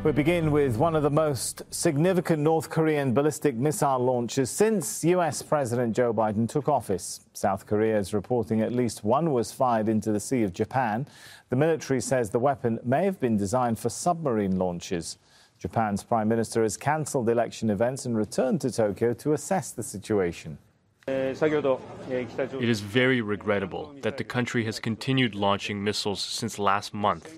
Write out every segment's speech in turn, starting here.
We begin with one of the most significant North Korean ballistic missile launches since US President Joe Biden took office. South Korea is reporting at least one was fired into the Sea of Japan. The military says the weapon may have been designed for submarine launches. Japan's prime minister has cancelled election events and returned to Tokyo to assess the situation. It is very regrettable that the country has continued launching missiles since last month.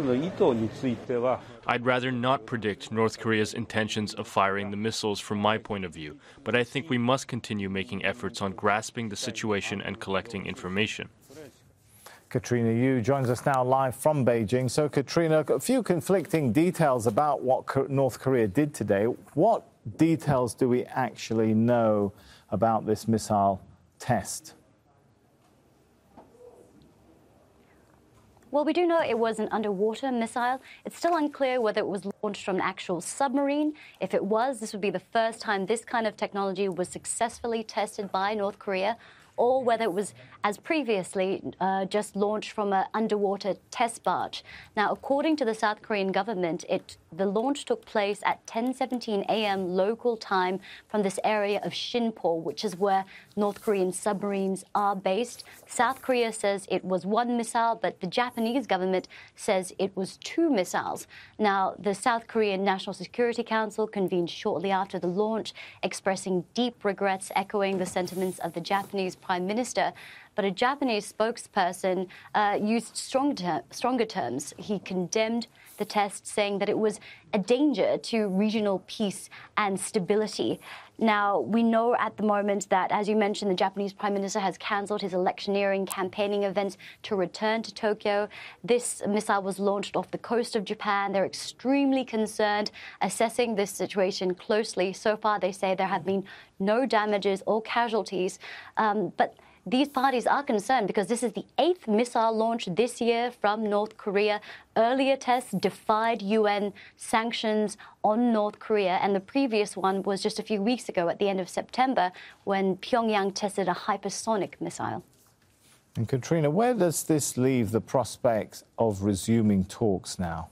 I'd rather not predict North Korea's intentions of firing the missiles from my point of view, but I think we must continue making efforts on grasping the situation and collecting information. Katrina Yu joins us now live from Beijing. So, Katrina, a few conflicting details about what North Korea did today. What details do we actually know about this missile test? Well, we do know it was an underwater missile. It's still unclear whether it was launched from an actual submarine. If it was, this would be the first time this kind of technology was successfully tested by North Korea, or whether it was, as previously, just launched from an underwater test barge. Now, according to the South Korean government, the launch took place at 10:17 a.m. local time from this area of Sinpo, which is where North Korean submarines are based. South Korea says it was one missile, but the Japanese government says it was two missiles. Now, the South Korean National Security Council convened shortly after the launch, expressing deep regrets, echoing the sentiments of the Japanese Prime Minister. But a Japanese spokesperson used stronger terms. He condemned the test, saying that it was a danger to regional peace and stability. Now, we know at the moment that, as you mentioned, the Japanese Prime Minister has cancelled his electioneering campaigning event to return to Tokyo. This missile was launched off the coast of Japan. They're extremely concerned, assessing this situation closely. So far, they say there have been no damages or casualties. But these parties are concerned because this is the 8th missile launch this year from North Korea. Earlier tests defied UN sanctions on North Korea, and the previous one was just a few weeks ago at the end of September when Pyongyang tested a hypersonic missile. And Katrina, where does this leave the prospects of resuming talks now?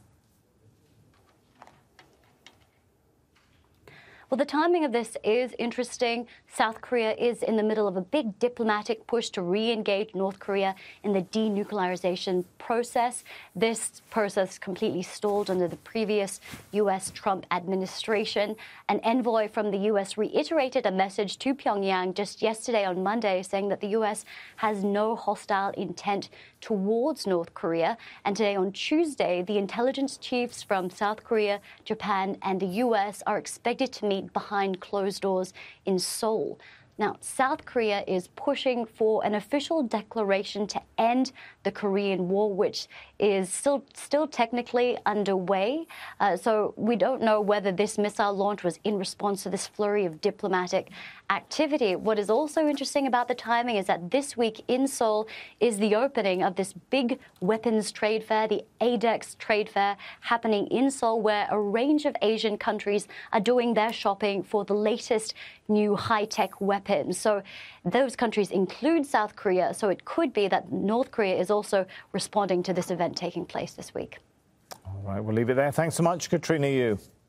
Well, the timing of this is interesting. South Korea is in the middle of a big diplomatic push to re-engage North Korea in the denuclearization process. This process completely stalled under the previous U.S. Trump administration. An envoy from the U.S. reiterated a message to Pyongyang just yesterday on Monday, saying that the U.S. has no hostile intent towards North Korea. And today on Tuesday, the intelligence chiefs from South Korea, Japan, and the U.S. are expected to meet behind closed doors in Seoul. Now, South Korea is pushing for an official declaration to end the Korean War, which is still technically underway. So we don't know whether this missile launch was in response to this flurry of diplomatic activity. What is also interesting about the timing is that this week in Seoul is the opening of this big weapons trade fair, the ADEX trade fair, happening in Seoul, where a range of Asian countries are doing their shopping for the latest new high-tech weapons. So those countries include South Korea. So it could be that North Korea is also responding to this event taking place this week. All right, we'll leave it there. Thanks so much, Katrina Yu.